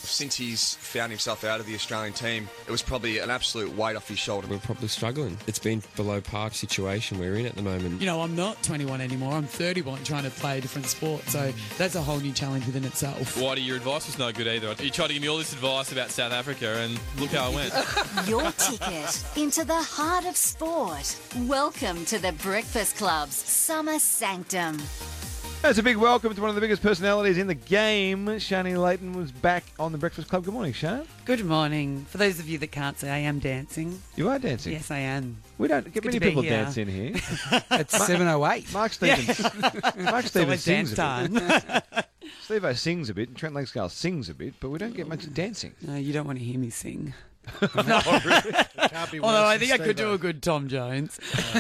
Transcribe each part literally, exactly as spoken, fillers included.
Since he's found himself out of the Australian team, it was probably an absolute weight off his shoulder. We're probably struggling. It's been below par situation we're in at the moment. You know, I'm not twenty-one anymore. I'm thirty-one trying to play a different sport. So that's a whole new challenge within itself. Whitey, your advice was no good either. You tried to give me all this advice about South Africa and look how it went. Your ticket into the heart of sport. Welcome to the Breakfast Club's Summer Sanctum. That's a big welcome to one of the biggest personalities in the game. Shani Layton was back on the Breakfast Club. Good morning, Shan. Good morning. For those of you that can't say, I am dancing. You are dancing? Yes, I am. We don't get many people here. dance in here. It's seven oh eight. Mark Stevens. Yeah. Mark Stevens so sings time. a bit. Steve-O sings a bit, and Trent Lakescale sings a bit, but we don't get much dancing. No, you don't want to hear me sing. No, really? Can't be Although I think I Steve-O. could do a good Tom Jones.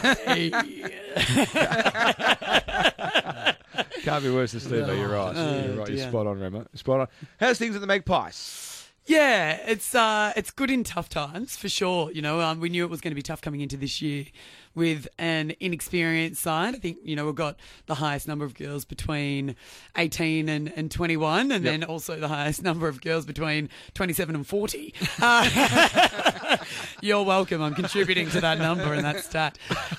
Can't be worse than Steve-O, you're right. Oh, you're right, dear. you're spot on, Remo. Spot on. How's things at the Magpies? Yeah, it's uh, it's good in tough times, for sure. You know, um, we knew it was going to be tough coming into this year with an inexperienced side. I think, you know, we've got the highest number of girls between eighteen and, and twenty-one, and Yep. then also the highest number of girls between twenty-seven and forty. Uh, you're welcome. I'm contributing to that number and that stat.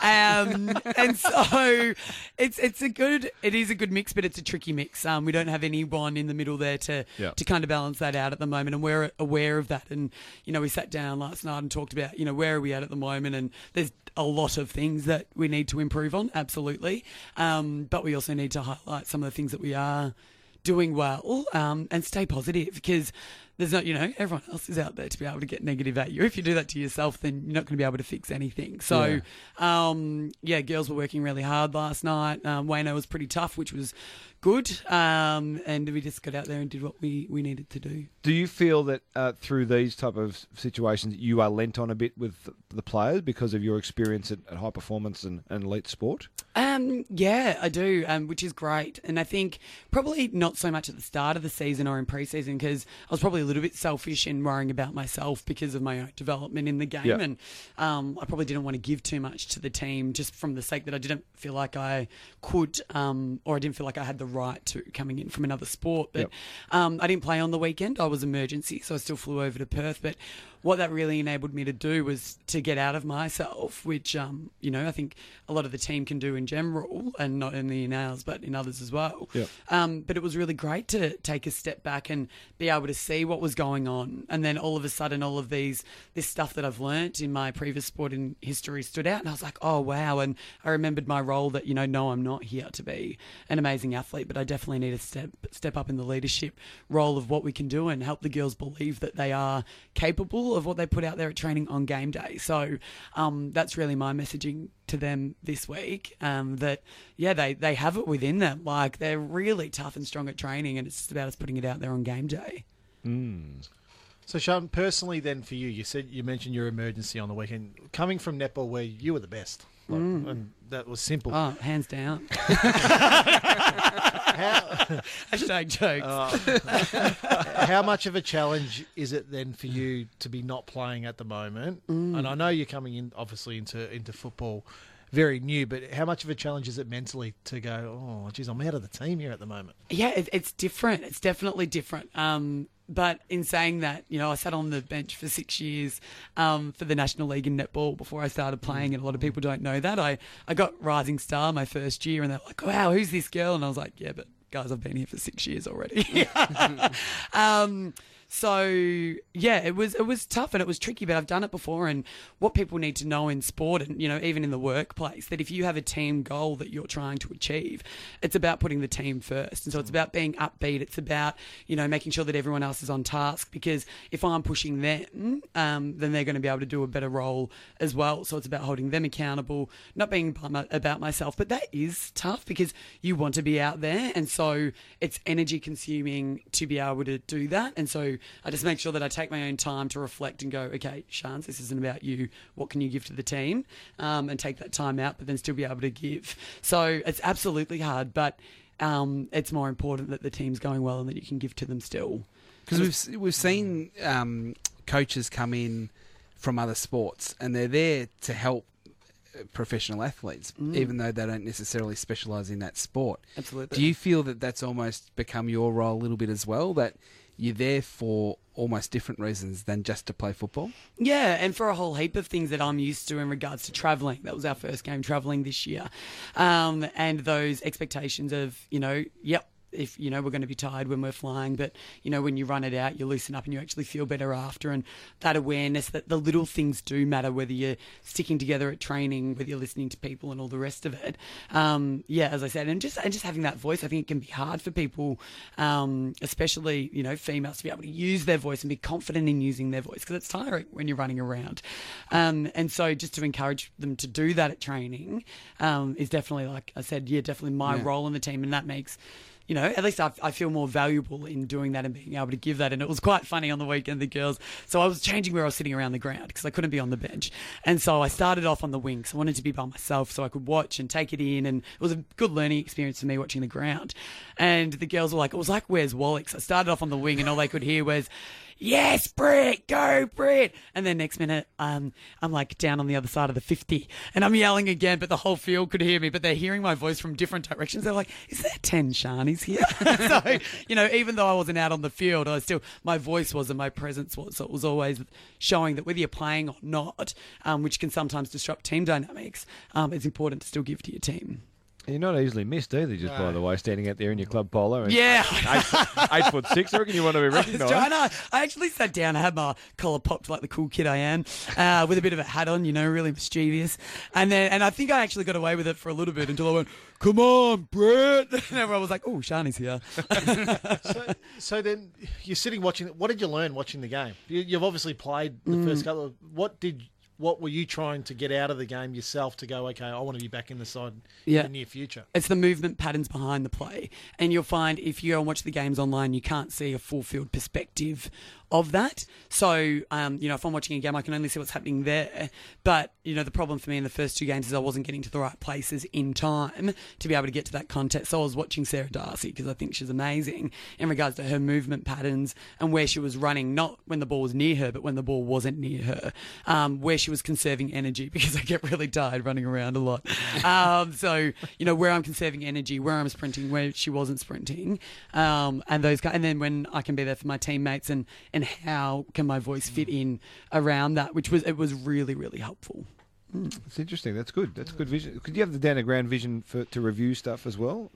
Um, and so it's it's a good, it is a good mix, but it's a tricky mix. Um, we don't have anyone in the middle there to, Yep. to kind of balance that out at the moment, and we're aware of that. And, you know, we sat down last night and talked about, you know, where are we at at the moment, and there's a lot of things that we need to improve on, absolutely. Um, but we also need to highlight some of the things that we are doing well, um, and stay positive, because there's not, you know, everyone else is out there to be able to get negative at you. If you do that to yourself, then you're not going to be able to fix anything. So, yeah, um, yeah girls were working really hard last night. Um, Wayno was pretty tough, which was good. Um, and we just got out there and did what we, we needed to do. Do you feel that uh, through these type of situations you are lent on a bit with the players because of your experience at, at high performance and, and elite sport? Um, yeah, I do, um, which is great. And I think probably not so much at the start of the season or in pre-season, because I was probably a little bit selfish in worrying about myself because of my own development in the game. Yep. And um, I probably didn't want to give too much to the team just from the sake that I didn't feel like I could, um, or I didn't feel like I had the right to, coming in from another sport. But Yep. um, I didn't play on the weekend. I was emergency, so I still flew over to Perth. But what that really enabled me to do was to get out of myself, which, um, you know, I think a lot of the team can do in general, and not only in ours, but in others as well. Yep. Um, but it was really great to take a step back and be able to see what was going on. And then all of a sudden, all of these, this stuff that I've learnt in my previous sporting history stood out. And I was like, oh, wow. And I remembered my role that, you know, no, I'm not here to be an amazing athlete, but I definitely need to step, step up in the leadership role of what we can do and help the girls believe that they are capable of what they put out there at training on game day. So um, that's really my messaging to them this week, um, that, yeah, they, they have it within them. Like, they're really tough and strong at training, and it's just about us putting it out there on game day. Mm. So, Sean, personally then for you, you said you mentioned your emergency on the weekend. Coming from netball where you were the best, like, Mm. and that was simple. Oh, hands down. How, Hashtag jokes. uh, how much of a challenge is it then for you to be not playing at the moment? Mm. And I know you're coming in, obviously, into into football very new, but how much of a challenge is it mentally to go, oh, geez, I'm out of the team here at the moment? Yeah, it, it's different. It's definitely different. Um, but in saying that, you know, I sat on the bench for six years um, for the National League in netball before I started playing, and a lot of people don't know that. I, I got Rising Star my first year, and they're like, wow, who's this girl? And I was like, yeah, but guys, I've been here for six years already. um, so yeah, it was it was tough and it was tricky, but I've done it before. And what people need to know in sport, and you know, even in the workplace, that if you have a team goal that you're trying to achieve, it's about putting the team first. And so it's about being upbeat. It's about, you know, making sure that everyone else is on task, because if I'm pushing them, um, then they're going to be able to do a better role as well. So it's about holding them accountable, not being by my, about myself. But that is tough because you want to be out there, and so it's energy consuming to be able to do that. And so I just make sure that I take my own time to reflect and go, okay, Shans, this isn't about you. What can you give to the team? Um, and take that time out, but then still be able to give. So it's absolutely hard, but um, it's more important that the team's going well and that you can give to them still. Because we've we've seen um, coaches come in from other sports, and they're there to help professional athletes, mm. even though they don't necessarily specialise in that sport. Absolutely. Do you feel that that's almost become your role a little bit as well, that you're there for almost different reasons than just to play football. Yeah, and for a whole heap of things that I'm used to in regards to travelling. That was our first game travelling this year. Um, and those expectations of, you know, yep, if, you know, we're going to be tired when we're flying, but, you know, when you run it out, you loosen up and you actually feel better after. And that awareness that the little things do matter, whether you're sticking together at training, whether you're listening to people and all the rest of it. Um, yeah, as I said, and just and just having that voice, I think it can be hard for people, um, especially, you know, females, to be able to use their voice and be confident in using their voice, because it's tiring when you're running around. Um, and so just to encourage them to do that at training um, is definitely, like I said, yeah, definitely my Yeah. role in the team, and that makes... You know, at least I, I feel more valuable in doing that and being able to give that. And it was quite funny on the weekend, the girls. So I was changing where I was sitting around the ground because I couldn't be on the bench. And so I started off on the wing. So I wanted to be by myself so I could watch and take it in. And it was a good learning experience for me watching the ground. And the girls were like, it was like, where's Wallach? So I started off on the wing and all they could hear was, yes, Brett, go, Brett. And then next minute, um, I'm like down on the other side of the fifty and I'm yelling again, but the whole field could hear me, but they're hearing my voice from different directions. They're like, is there ten Shanies here? So, you know, even though I wasn't out on the field, I still, my voice was and my presence was. So it was always showing that whether you're playing or not, um, which can sometimes disrupt team dynamics, um, it's important to still give to your team. You're not easily missed either, just by the way, standing out there in your club polo. And Yeah. Eight, eight foot six, I reckon you want to be I was recognised. trying to, I actually sat down. I had my collar popped like the cool kid I am, uh, with a bit of a hat on, you know, really mischievous. And then, and I think I actually got away with it for a little bit until I went, come on, Brett. And everyone was like, oh, Shani's here. so, so then you're sitting watching. What did you learn watching the game? You, you've obviously played the Mm. first couple of. What did? What were you trying to get out of the game yourself to go? Okay, I want to be back in the side Yeah. in the near future. It's the movement patterns behind the play. And you'll find if you go and watch the games online, you can't see a full field perspective of that. So, um, you know, if I'm watching a game, I can only see what's happening there. But, you know, the problem for me in the first two games is I wasn't getting to the right places in time to be able to get to that context. So I was watching Sarah Darcy because I think she's amazing in regards to her movement patterns and where she was running, not when the ball was near her, but when the ball wasn't near her, um, where she was conserving energy because I get really tired running around a lot. Um, so, you know, where I'm conserving energy, where I'm sprinting, where she wasn't sprinting, um, and those guys, and then when I can be there for my teammates and, and how can my voice fit in around that, which was, it was really, really helpful. It's interesting. That's good. That's good vision. Could you have the down to ground vision for to review stuff as well?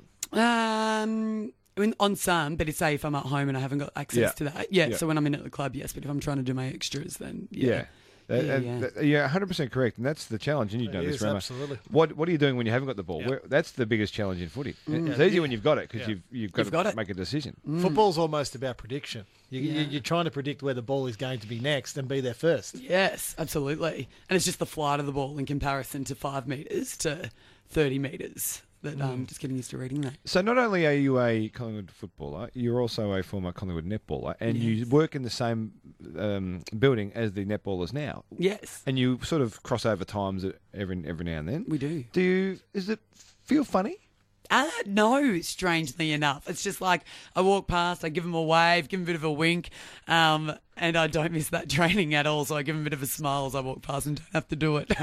Um, I mean, on some, but it's say if I'm at home and I haven't got access Yeah. to that. Yeah, Yeah. so when I'm in at the club, yes, but if I'm trying to do my extras, then yeah. Yeah. That- Yeah, and yeah. that- you're one hundred percent correct, and that's the challenge. And you know It this, is, Rama. absolutely. What What are you doing when you haven't got the ball? Yeah. Where, that's the biggest challenge in footy. Mm. It's Yeah. easy when you've got it because Yeah. you've you've got You've to got it. make a decision. Football's almost about prediction. You, you, Yeah. you're trying to predict where the ball is going to be next and be there first. Yes, absolutely. And it's just the flight of the ball in comparison to five metres to thirty metres that I'm just getting used to reading that. So not only are you a Collingwood footballer, you're also a former Collingwood netballer, and you Yes. work in the same um, building as the netballers now. Yes, And you sort of cross over times every every now and then. we do. Do you? Is it feel funny? Uh, no, strangely enough. It's just like I walk past, I give him a wave, give him a bit of a wink, um, and I don't miss that training at all. So I give him a bit of a smile as I walk past and don't have to do it.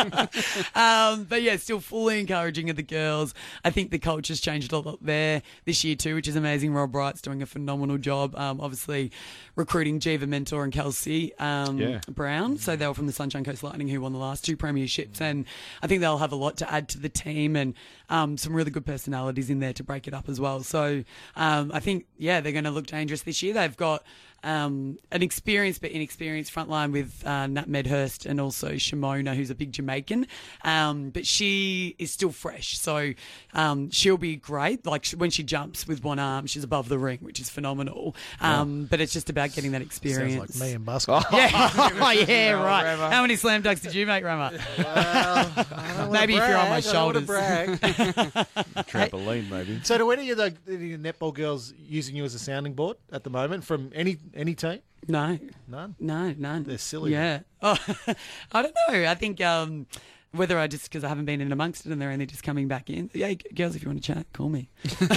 um, but yeah, still fully encouraging of the girls. I think the culture's changed a lot there this year too, which is amazing. Rob Wright's doing a phenomenal job. Um, obviously recruiting Jiva Mentor and Kelsey um, Yeah. Brown. So they were from the Sunshine Coast Lightning who won the last two premierships. And I think they'll have a lot to add to the team and um, some really good personalities in there to break it up as well. So um, I think, yeah, they're going to look dangerous this year. They've got um, an experienced but inexperienced frontline with uh, Nat Medhurst and also Shimona, who's a big Jamaican. Um, but she is still fresh. So um, she'll be great. Like sh- when she jumps with one arm, she's above the ring, which is phenomenal. Um, But it's just about getting that experience. Sounds like me and basketball. Yeah, oh, yeah, right. Rama. How many slam dunks did you make, Rama? Well, I don't wanna Maybe if you're on my brag, I don't wanna shoulders. brag. Trampoline, maybe. So do any of the, the netball girls using you as a sounding board at the moment from any any team? No, None? no, none. They're silly. Yeah. Oh, I don't know. I think um, whether I just because I haven't been in amongst it and they're only just coming back in. Yeah, girls, if you want to chat, call me.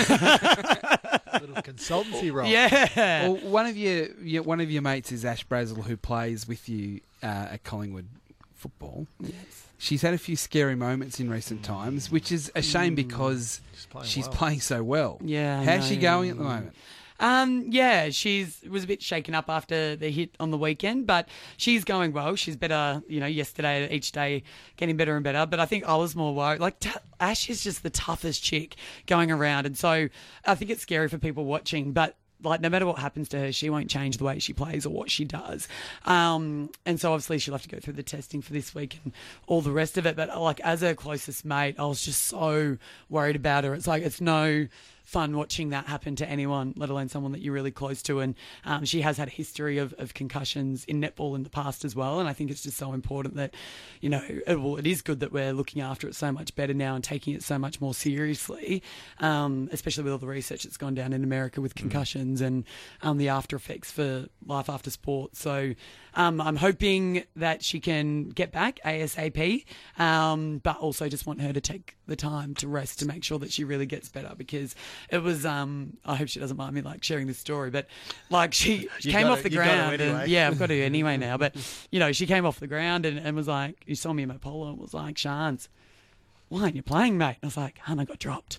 Little consultancy role. Yeah. Well, one of your, your one of your mates is Ash Brazel, who plays with you uh, at Collingwood football. Yes. She's had a few scary moments in recent times, which is a shame because She's playing she's well. playing so well. Yeah. I How's she know. going at the moment? Um, yeah, she's was a bit shaken up after the hit on the weekend, but she's going well. She's better, you know, yesterday, each day, getting better and better. But I think I was more worried. Like, t- Ash is just the toughest chick going around. And so I think it's scary for people watching, but like, no matter what happens to her, she won't change the way she plays or what she does. Um, and so obviously she'll have to go through the testing for this week and all the rest of it. But like, as her closest mate, I was just so worried about her. It's like, it's no fun watching that happen to anyone, let alone someone that you're really close to. And um, she has had a history of, of concussions in netball in the past as well. And I think it's just so important that, you know, it, well, it is good that we're looking after it so much better now and taking it so much more seriously, um, especially with all the research that's gone down in America with concussions and um, the after effects for life after sport. So um, I'm hoping that she can get back ASAP, um, but also just want her to take the time to rest to make sure that she really gets better, because it was, um, I hope she doesn't mind me like sharing this story, but like she, she came gotta- off the you gotta ground. anyway. And, yeah, I've got to anyway now. But, you know, she came off the ground and, and was like, you saw me in my polo and was like, Shans, why aren't you playing, mate? And I was like, hun, I got dropped.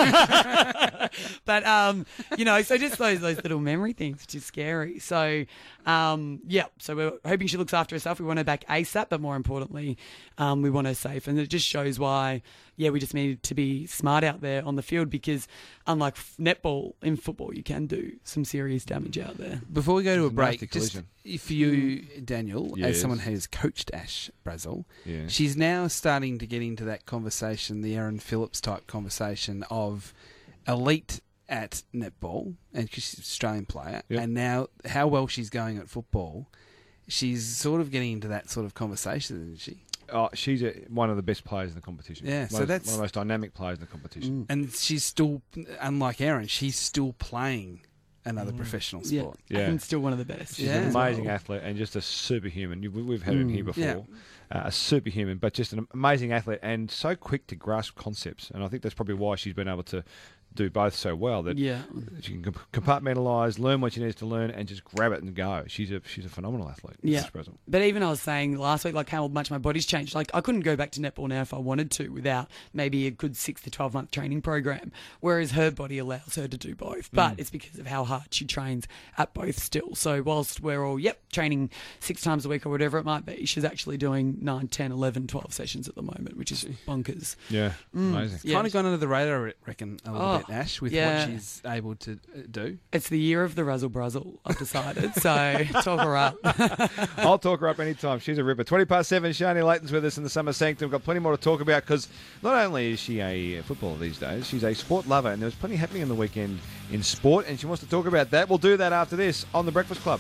But, um, you know, so just those those little memory things, which is scary. So, um, yeah, so we're hoping she looks after herself. We want her back ASAP, but more importantly, um, we want her safe. And it just shows why, yeah, we just need to be smart out there on the field, because unlike netball, in football, you can do some serious damage out there. Before we go to a It's a break, nasty just collision. for you, Daniel, Yes. as someone who's coached Ash Brazel, Yeah. she's now starting to get into that conversation, the Aaron Phillips type conversation of elite at netball, and 'cause she's an Australian player, Yep. and now how well she's going at football. She's sort of getting into that sort of conversation, isn't she? Oh, she's a, one of the best players in the competition. Yeah, one so of, that's- one of the most dynamic players in the competition. And she's still, unlike Aaron, she's still playing another professional Yeah, sport. Yeah. and still one of the best. She's Yeah. an as amazing well. athlete and just a superhuman. You- we- We've had her in here before. Yeah. Uh, a superhuman, but just an amazing athlete and so quick to grasp concepts. And I think that's probably why she's been able to do both so well. That Yeah. she can comp- compartmentalise, learn what she needs to learn, and just grab it and go. She's a she's a phenomenal athlete. Yeah. Ash Brazel. But even I was saying last week, like how much my body's changed. Like I couldn't go back to netball now if I wanted to without maybe a good six to twelve month training program. Whereas her body allows her to do both. But it's because of how hard she trains at both still. So whilst we're all, yep, training six times a week or whatever it might be, she's actually doing nine, ten, eleven, twelve sessions at the moment, which is bonkers. Yeah, amazing. Yeah. Kind of gone under the radar, I reckon, a little Oh, bit, Ash, with yeah. what she's able to uh, do. It's the year of the razzle brazzle, I've decided. So talk her up. I'll talk her up anytime. She's a ripper. twenty past seven, Shani Layton's with us in the Summer Sanctum. We've got plenty more to talk about because not only is she a footballer these days, she's a sport lover, and there's plenty happening on the weekend in sport, and she wants to talk about that. We'll do that after this on The Breakfast Club.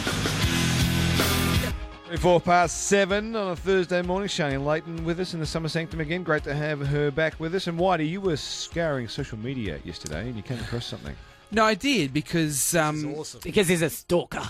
Four past seven on a Thursday morning. Shani Layton with us in the Summer Sanctum again. Great to have her back with us. And Whitey, you were scouring social media yesterday and you came across something. No, I did, because um, Awesome. Because he's a stalker.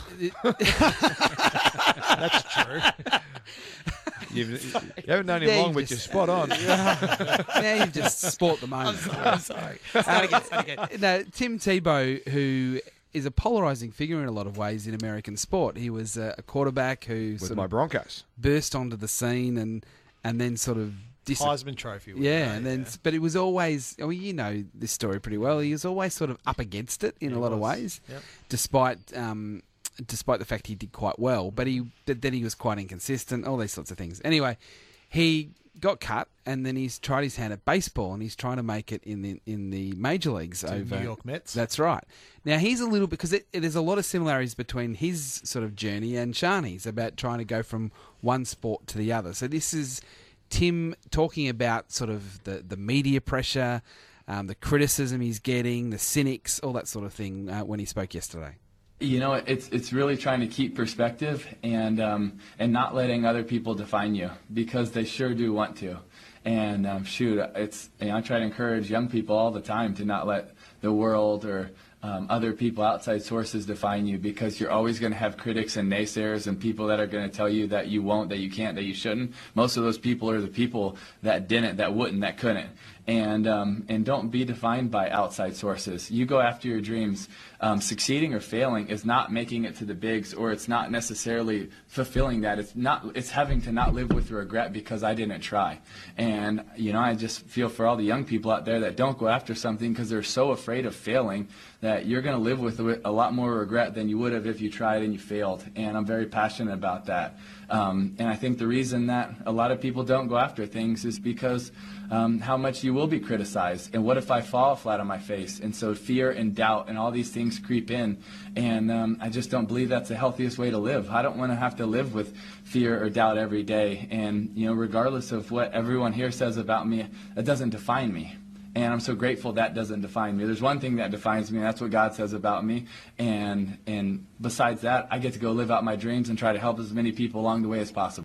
That's true. You've, you haven't known him Yeah, long, you but you're just- spot on. now you've just sport the moment. I'm sorry. Start again, start again. No, Tim Tebow, who is a polarising figure in a lot of ways in American sport. He was a, a quarterback who With sort my of Broncos. burst onto the scene and and then sort of dis- Heisman Trophy. winner, yeah, eh? and then but it was always. Oh, you know this story pretty well. He was always sort of up against it in He a lot of was. ways, Yep. despite um, despite the fact he did quite well. But he but then he was quite inconsistent. All these sorts of things. Anyway, he got cut, and then he's tried his hand at baseball, and he's trying to make it in the in the major leagues To over New York Mets. That's right. Now he's a little because it, it, there's a lot of similarities between his sort of journey and Shani's about trying to go from one sport to the other. So this is Tim talking about sort of the the media pressure, um, the criticism he's getting, the cynics, all that sort of thing uh, when he spoke yesterday. You know, it's it's really trying to keep perspective and um, and not letting other people define you, because they sure do want to. And um, shoot, it's you know, I try to encourage young people all the time to not let the world or um, other people, outside sources, define you, because you're always going to have critics and naysayers and people that are going to tell you that you won't, that you can't, that you shouldn't. Most of those people are the people that didn't, that wouldn't, that couldn't. and um, and don't be defined by outside sources. You go after your dreams. Um, succeeding or failing is not making it to the bigs, or it's not necessarily fulfilling that. It's not. It's having to not live with regret because I didn't try. And you know, I just feel for all the young people out there that don't go after something because they're so afraid of failing that you're going to live with a lot more regret than you would have if you tried and you failed. And I'm very passionate about that. Um, and I think the reason that a lot of people don't go after things is because um, how much you will be criticized. And what if I fall flat on my face? And so fear and doubt and all these things creep in. And um, I just don't believe that's the healthiest way to live. I don't want to have to live with fear or doubt every day. And, you know, regardless of what everyone here says about me, it doesn't define me. And I'm so grateful that doesn't define me. There's one thing that defines me, and that's what God says about me. And and besides that, I get to go live out my dreams and try to help as many people along the way as possible.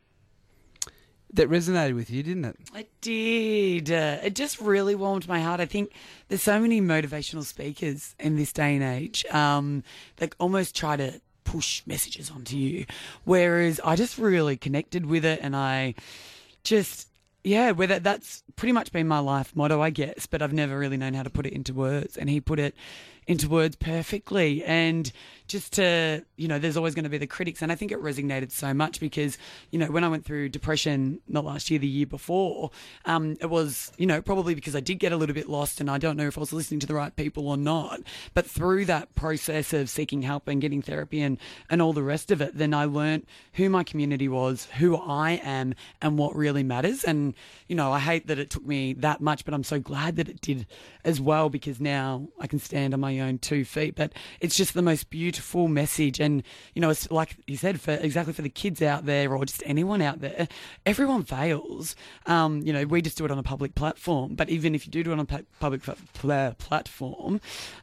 That resonated with you, didn't it? It did. Uh, it just really warmed my heart. I think there's so many motivational speakers in this day and age um, that almost try to push messages onto you, whereas I just really connected with it, and I just... Yeah, whether that's pretty much been my life motto, I guess, but I've never really known how to put it into words. And he put it into words perfectly. And just to, you know, there's always going to be the critics. And I think it resonated so much because, you know, when I went through depression, not last year, the year before, um, it was, you know, probably because I did get a little bit lost and I don't know if I was listening to the right people or not. But through that process of seeking help and getting therapy and, and all the rest of it, then I learned who my community was, who I am, and what really matters. And, you know, I hate that it took me that much, but I'm so glad that it did as well, because now I can stand on my own two feet. But it's just the most beautiful message. And, you know, it's like you said, for exactly for the kids out there or just anyone out there, everyone fails. Um, you know, we just do it on a public platform. But even if you do do it on a pu- public pl- platform,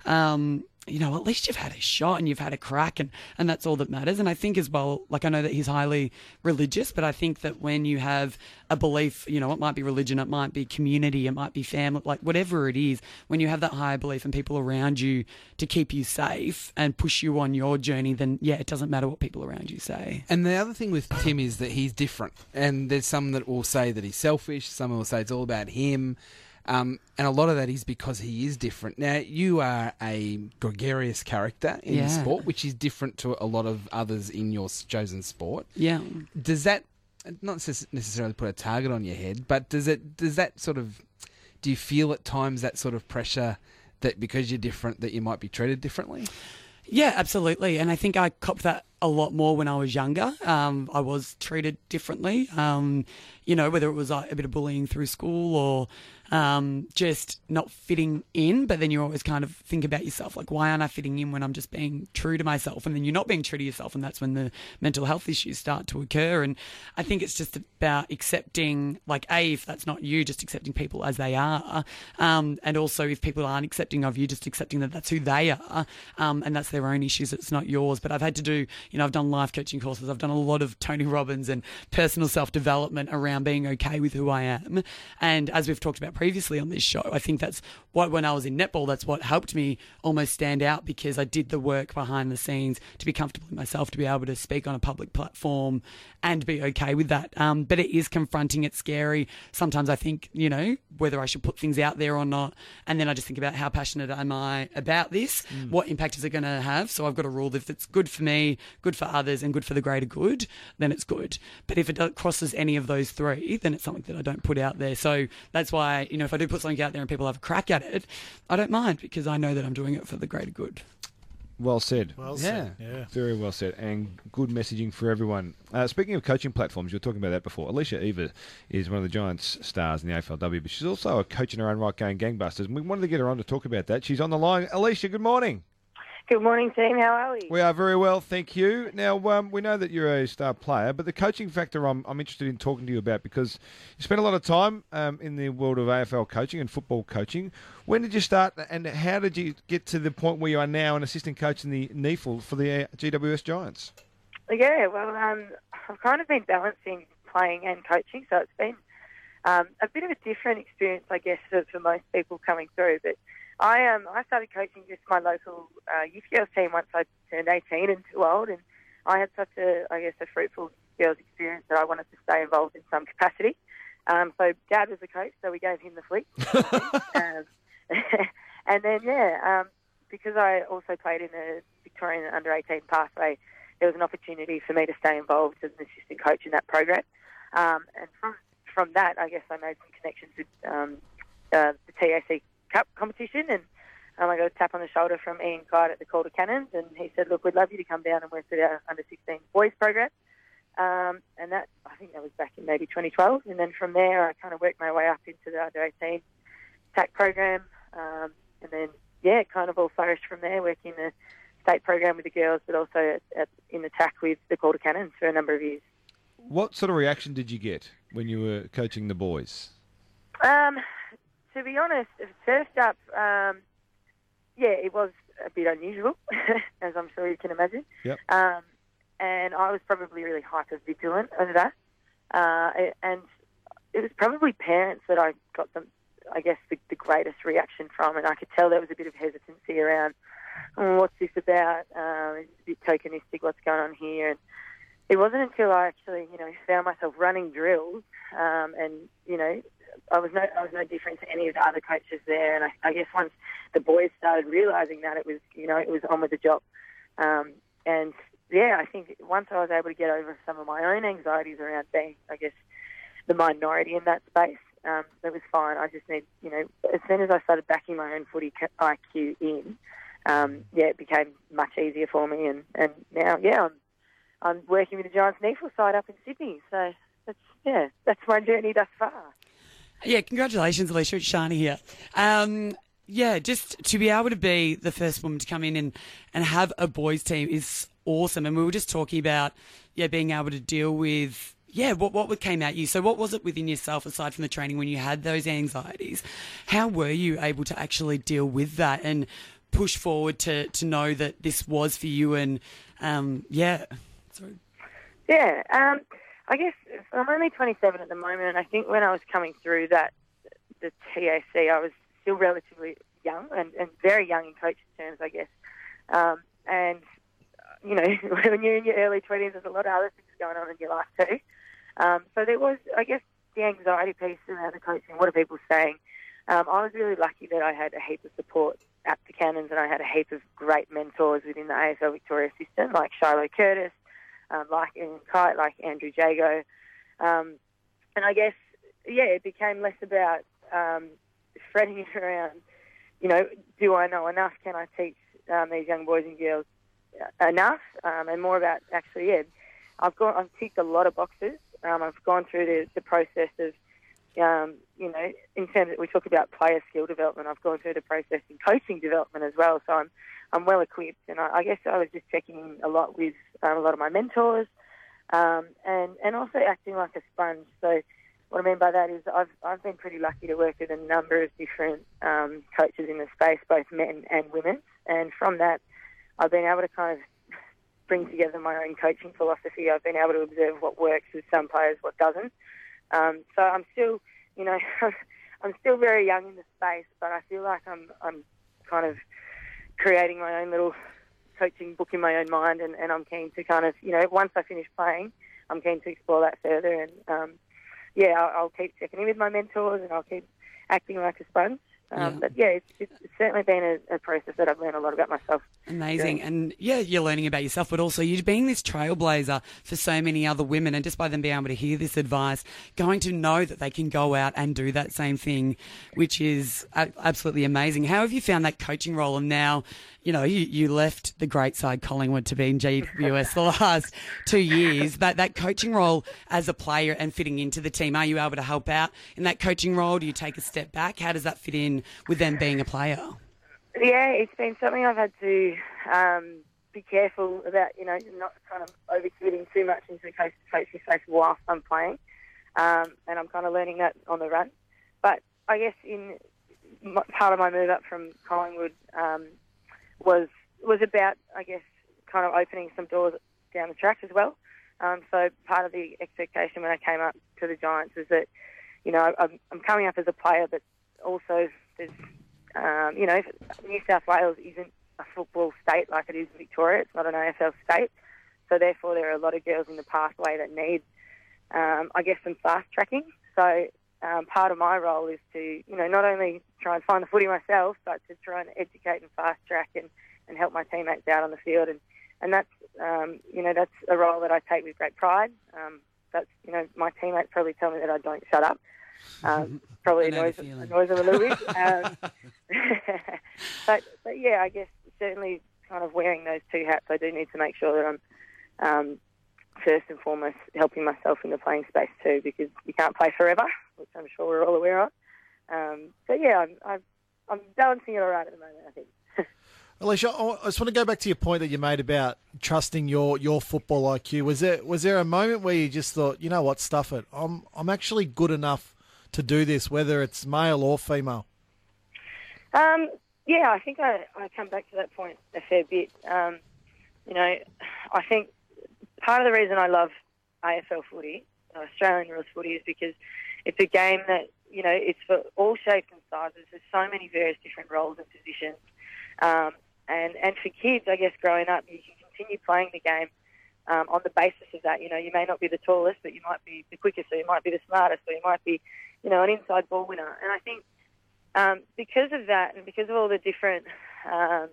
um, you know, at least you've had a shot and you've had a crack, and, and that's all that matters. And I think as well, like I know that he's highly religious, but I think that when you have a belief, you know, it might be religion, it might be community, it might be family, like whatever it is, when you have that higher belief and people around you to keep you safe and push you on your journey, then yeah, it doesn't matter what people around you say. And the other thing with Tim is that he's different. And there's some that will say that he's selfish, some will say it's all about him. Um, and a lot of that is because he is different. Now, you are a gregarious character in Yeah. sport, which is different to a lot of others in your chosen sport. Yeah. Does that, not necess- necessarily put a target on your head, but does it, does that sort of, do you feel at times that sort of pressure that because you're different that you might be treated differently? Yeah, absolutely. And I think I copped that a lot more when I was younger. Um, I was treated differently, um, you know, whether it was like a bit of bullying through school or um, just not fitting in. But then you always kind of think about yourself, like, why aren't I fitting in when I'm just being true to myself? And then you're not being true to yourself, and that's when the mental health issues start to occur. And I think it's just about accepting, like, A, if that's not you, just accepting people as they are. Um, and also if people aren't accepting of you, just accepting that that's who they are, um, and that's their own issues, it's not yours. But I've had to do, you know, I've done life coaching courses, I've done a lot of Tony Robbins and personal self-development around being okay with who I am. And as we've talked about previously on this show, I think that's what, when I was in netball, that's what helped me almost stand out, because I did the work behind the scenes to be comfortable in myself, to be able to speak on a public platform and be okay with that. Um, but it is confronting, it's scary. Sometimes I think, you know, whether I should put things out there or not. And then I just think about how passionate am I about this? Mm. What impact is it going to have? So I've got a rule that if it's good for me, good for others, and good for the greater good, then it's good. But if it crosses any of those three, then it's something that I don't put out there. So that's why, you know, if I do put something out there and people have a crack at it, I don't mind, because I know that I'm doing it for the greater good. Well said. Well Yeah. said. Yeah. Very well said, and good messaging for everyone. Uh, speaking of coaching platforms, you were talking about that before. Alicia Eva is one of the Giants stars in the A F L W, but she's also a coach in her own right, going gangbusters, and we wanted to get her on to talk about that. She's on the line. Alicia, good morning. Good morning, team. How are we? We are very well, thank you. Now, um, we know that you're a star player, but the coaching factor I'm, I'm interested in talking to you about, because you spent a lot of time um, in the world of A F L coaching and football coaching. When did you start, and how did you get to the point where you are now an assistant coach in the N E F L for the G W S Giants? Yeah, well, um, I've kind of been balancing playing and coaching, so it's been um, a bit of a different experience, I guess, for, for most people coming through. But I um I started coaching just my local uh, youth girls team once I turned eighteen and too old, and I had such a, I guess, a fruitful girls experience that I wanted to stay involved in some capacity. Um, so Dad was the coach, so we gave him the fleet. um, and then, yeah, um, because I also played in the Victorian under eighteen pathway, there was an opportunity for me to stay involved as an assistant coach in that program. Um, and from from that, I guess I made some connections with um, uh, the T A C Cup competition, and um, I got a tap on the shoulder from Ian Kite at the Calder Cannons, and he said, look, we'd love you to come down and work with our under sixteen boys program. Um, and that, I think that was back in maybe twenty twelve. And then from there, I kind of worked my way up into the under eighteen T A C program. Um, and then, yeah, kind of all flourished from there, working in the state program with the girls, but also at, at, in the T A C with the Calder Cannons for a number of years. What sort of reaction did you get when you were coaching the boys? Um, to be honest, first up, um, yeah, it was a bit unusual, as I'm sure you can imagine. Yep. Um, and I was probably really hyper-vigilant of that. Uh, and it was probably parents that I got them, I guess, the, the greatest reaction from, and I could tell there was a bit of hesitancy around, oh, what's this about? Um, it's a bit tokenistic, what's going on here? And it wasn't until I actually, you know, found myself running drills, um, and, you know, I was no I was no different to any of the other coaches there. And I, I guess once the boys started realising that, it was, you know, it was on with the job. Um, and, yeah, I think once I was able to get over some of my own anxieties around being, I guess, the minority in that space, um, it was fine. I just need, you know, as soon as I started backing my own footy I Q in, um, yeah, it became much easier for me. And, and now, yeah, I'm I'm working with the Giants N E F L side up in Sydney. So, that's, yeah, that's my journey thus far. Yeah, congratulations, Alicia. It's Shani here. Um, yeah, just to be able to be the first woman to come in and, and have a boys team is awesome. And we were just talking about, yeah, being able to deal with, yeah, what what came at you. So what was it within yourself, aside from the training, when you had those anxieties? How were you able to actually deal with that and push forward to, to know that this was for you? And, um, yeah, sorry. Yeah, um, I guess I'm only twenty-seven at the moment, and I think when I was coming through that, the T A C, I was still relatively young and, and very young in coaching terms, I guess. Um, and, you know, when you're in your early twenties, there's a lot of other things going on in your life too. Um, so there was, I guess, the anxiety piece around the coaching. What are people saying? Um, I was really lucky that I had a heap of support at the Cannons, and I had a heap of great mentors within the A F L Victoria system, like Shiloh Curtis, um, like Ian Kite, like Andrew Jago. Um, and I guess, yeah, it became less about um, fretting around, you know, do I know enough? Can I teach um, these young boys and girls enough? Um, and more about actually, yeah, I've gone, I've ticked a lot of boxes. Um, I've gone through the, the process of, um, you know, in terms of, we talk about player skill development, I've gone through the process in coaching development as well. So I'm, I'm well equipped, and I, I guess I was just checking in a lot with um, a lot of my mentors, um, and and also acting like a sponge. So what I mean by that is I've I've been pretty lucky to work with a number of different um, coaches in the space, both men and women, and from that I've been able to kind of bring together my own coaching philosophy. I've been able to observe what works with some players, what doesn't. Um, so I'm still, you know, I'm still very young in the space, but I feel like I'm I'm kind of creating my own little coaching book in my own mind, and, and I'm keen to kind of, you know, once I finish playing, I'm keen to explore that further. And, um, yeah, I'll, I'll keep checking in with my mentors, and I'll keep acting like a sponge. Um, Yeah. But, yeah, it's, it's certainly been a, a process that I've learned a lot about myself. Amazing. Yeah. And yeah, you're learning about yourself, but also you're being this trailblazer for so many other women. And just by them being able to hear this advice, going to know that they can go out and do that same thing, which is a- absolutely amazing. How have you found that coaching role? And now, you know, you, you left the great side Collingwood to be in G W S the last two years. That, that coaching role as a player and fitting into the team, are you able to help out in that coaching role? Do you take a step back? How does that fit in with them being a player? Yeah, it's been something I've had to um, be careful about, you know, not kind of overcommitting too much into the coach coaching space whilst I'm playing. Um, and I'm kind of learning that on the run. But I guess in m- part of my move up from Collingwood um, was was about, I guess, kind of opening some doors down the track as well. Um, so part of the expectation when I came up to the Giants was that, you know, I'm, I'm coming up as a player, but also there's, um, you know, New South Wales isn't a football state like it is Victoria. It's not an A F L state. So therefore there are a lot of girls in the pathway that need, um, I guess, some fast tracking. so um, part of my role is to, you know, not only try and find the footy myself, but to try and educate and fast track and, and help my teammates out on the field. And, and that's, um, you know, that's a role that I take with great pride. Um, that's, you know, my teammates probably tell me that I don't shut up. Um, probably annoys, annoys them a little bit. Um, but, but, yeah, I guess certainly kind of wearing those two hats, I do need to make sure that I'm um, first and foremost helping myself in the playing space too, because you can't play forever, which I'm sure we're all aware of. Um, so, yeah, I'm, I'm, I'm balancing it all right at the moment, I think. Alicia, I just want to go back to your point that you made about trusting your, your football I Q. Was there was there a moment where you just thought, you know what, stuff it, I'm I'm actually good enough to do this, whether it's male or female? Um, yeah, I think I, I come back to that point a fair bit. Um, you know, I think part of the reason I love A F L footy, Australian rules footy, is because it's a game that, you know, it's for all shapes and sizes. There's so many various different roles and positions. Um, and, and for kids, I guess, growing up, you can continue playing the game um, on the basis of that. You know, you may not be the tallest, but you might be the quickest, or you might be the smartest, or you might be, you know, an inside ball winner. And I think um, because of that and because of all the different, um,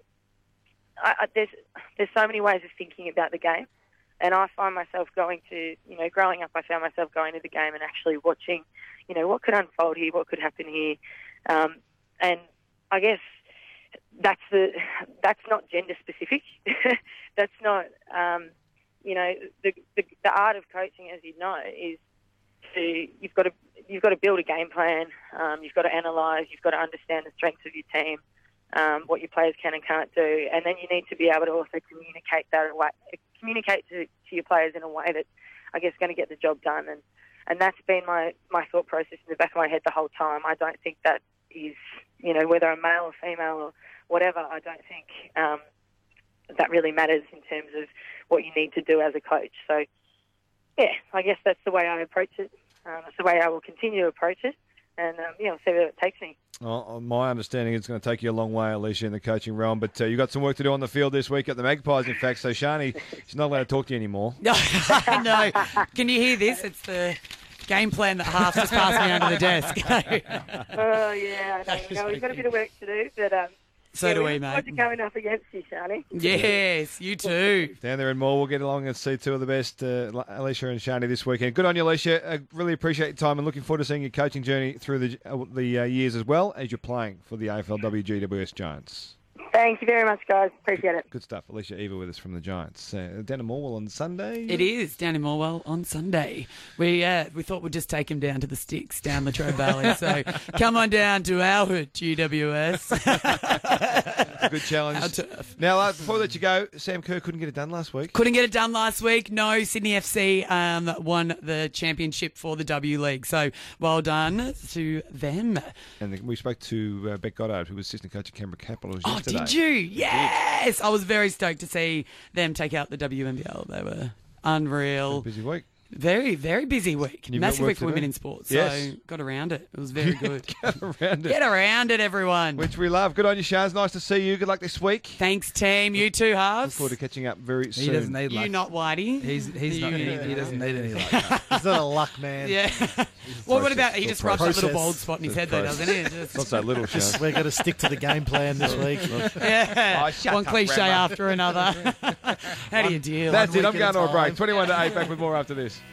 I, I, there's, there's so many ways of thinking about the game. And I find myself going to, you know, growing up, I found myself going to the game and actually watching, you know, what could unfold here, what could happen here. Um, and I guess that's the that's not gender specific. That's not, um, you know, the, the the art of coaching, as you know, is to you've got to you've got to build a game plan. Um, you've got to analyse. You've got to understand the strengths of your team, um, what your players can and can't do, and then you need to be able to also communicate that away, communicate to, to your players in a way that I guess is going to get the job done. And and that's been my my thought process in the back of my head the whole time. I don't think that is, you know, whether I'm male or female or whatever, I don't think um, that really matters in terms of what you need to do as a coach. So, yeah, I guess that's the way I approach it. Um, that's the way I will continue to approach it. And, um, yeah, I'll see where it takes me. Well, my understanding is it's going to take you a long way, Alicia, in the coaching realm. But uh, you've got some work to do on the field this week at the Magpies, in fact. So, Shani, she's not allowed to talk to you anymore. No, no. Can you hear this? It's the game plan that half just passed me under the desk. Oh, yeah, I know. You know, we've got a bit of work to do, but... Um, So yeah, do we, we mate. mate. Coming up against you, Shani. Yes, you too. Down there in Moore, we'll get along and see two of the best, uh, Alicia and Shani, this weekend. Good on you, Alicia. I really appreciate your time and looking forward to seeing your coaching journey through the uh, the uh, years as well as you're playing for the A F L W G W S Giants. Thank you very much, guys. Appreciate it. Good stuff. Alicia Eva with us from the Giants. Uh, down in Morwell on Sunday? It is, down in Morwell on Sunday. We uh, we thought we'd just take him down to the sticks, down Latrobe Valley. So come on down to our hood, G W S. Good challenge. Now, uh, before we let you go, Sam Kerr couldn't get it done last week. Couldn't get it done last week. No, Sydney F C um, won the championship for the W League. So well done to them. And we spoke to uh, Beck Goddard, who was assistant coach at Canberra Capitals Oh, yesterday. did you? Yes! I was very stoked to see them take out the W N B L. They were unreal. Busy week. Very, very busy week. You've got Massive work week to for women do. in sports. Yes. So got around it. It was very good. Get around it. Get around it, everyone. Which we love. Good on you, Shaz. Nice to see you. Good luck this week. Thanks, team. You too, Look Halves. forward to catching up very soon. He doesn't need You luck. not Whitey. He's he's not. He, You- he doesn't need any luck. He's not a luck man. Yeah. Well, what about he It's just a rubs a little process. bald spot in his It's a head, though, process. doesn't he? Just- Not so little, Shaz. We're going to stick to the game plan this week. yeah. Oh, shut One up, cliche Rambo. after another. How do you deal? That's One it. I'm week at going a to a break. time. twenty-one to eight. Back with more after this.